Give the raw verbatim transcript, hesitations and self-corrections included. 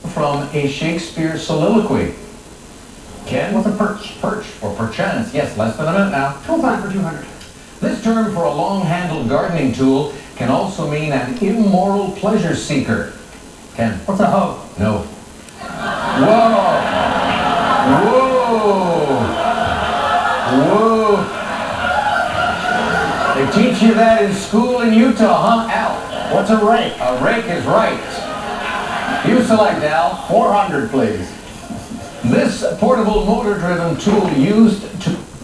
from a Shakespeare soliloquy? Ken? What's a perch? Perch, or perchance. Yes, less than a minute now. Tool time for two hundred. This term for a long-handled gardening tool can also mean an immoral pleasure seeker. Ken? What's a hoe? No. Whoa! Whoa! Whoa! They teach you that in school in Utah, huh, Al? What's a rake? A rake is right. You select, Al. four hundred, please. This portable motor-driven tool used to